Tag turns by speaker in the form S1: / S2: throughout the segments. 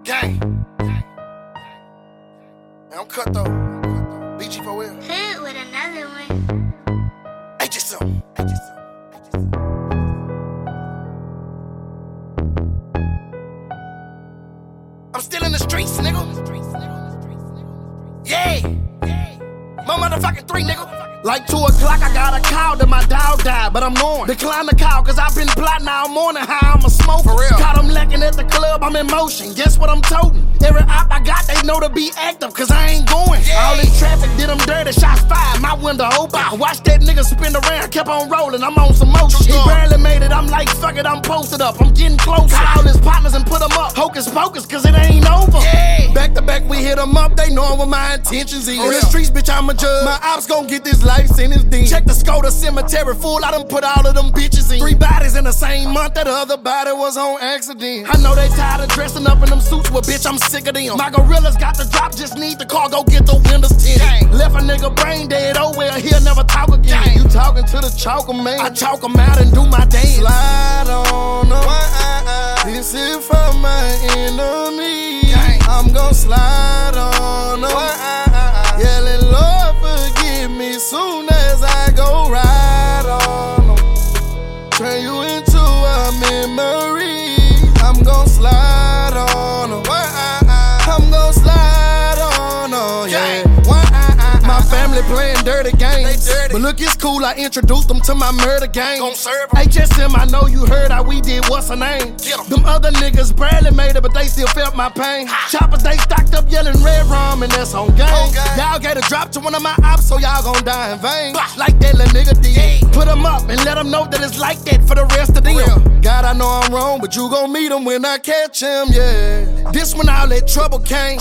S1: Gang. Man, I'm cut though. BG for real.
S2: Hood with another one.
S1: Hey, just some. I'm still in the streets, nigga. Yeah. My motherfucking 3, nigga. Like 2 o'clock, I got a call that my dog died, but I'm knowing. Decline the call, cause I've been plotting all morning how I'm a smoker. For real. Caught them lacking at the club, I'm in motion. Guess what I'm toting? Every op I got, they know to be active, cause I ain't going. Yeah. All this traffic did them dirty, shots fired, my window open. I watched that nigga spin around, kept on rolling, I'm on some motion. He barely made it, I'm like, fuck it, I'm posted up. I'm getting close to all his partners and put them up. Hocus pocus, cause it ain't over. Yeah. Back to back, we hit them up, they know what my intentions is. On the streets, bitch, I'm a judge. My ops gon' get this life sentence dean. Check the Skoda cemetery full, I done put all of them bitches in. 3 bodies in the same month, that other body was on accident. I know they tired of dressing up in them suits, but bitch, I'm sick of them. My gorillas got the drop, just need the car, go get the windows tinted. Left a nigga brain dead, oh well, he'll never talk again. Dang. You talking to the chalker man, I chalk him out and do my dance. Slide on them, this is for my enemy. Dang. I'm gon' slide on them, yelling Lord forgive me soon as I go ride on them. Turn you into a memory. I'm gon' slide on them. I'm gon' slide on them, yeah. My family playing dirty games, but look, it's cool, I introduced them to my murder game. HSM, I know you heard how we did, what's her name? Them other niggas barely made it, but they still felt my pain. Choppers, they stocked up yelling red rum, and that's on game. Y'all gave a drop to one of my ops, so y'all gon' die in vain. Like that little nigga did. Put them up and let them know that it's like that for the rest of them. God, I know I'm wrong, but you gon' meet him when I catch him, yeah. This when all that trouble came.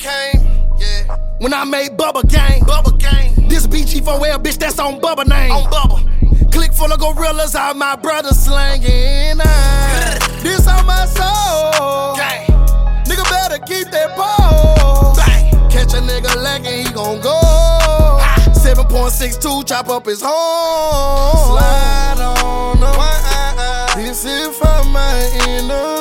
S1: Yeah. When I made Bubba Gang. This BG4L, bitch, that's on Bubba name. On Bubba. Click full of gorillas, all my brothers slanging. This on my soul. Gang. Nigga better keep that pole. Bang. Catch a nigga lacking, he gon' go. 7.62, chop up his home. Slide on him. This is for my enemy.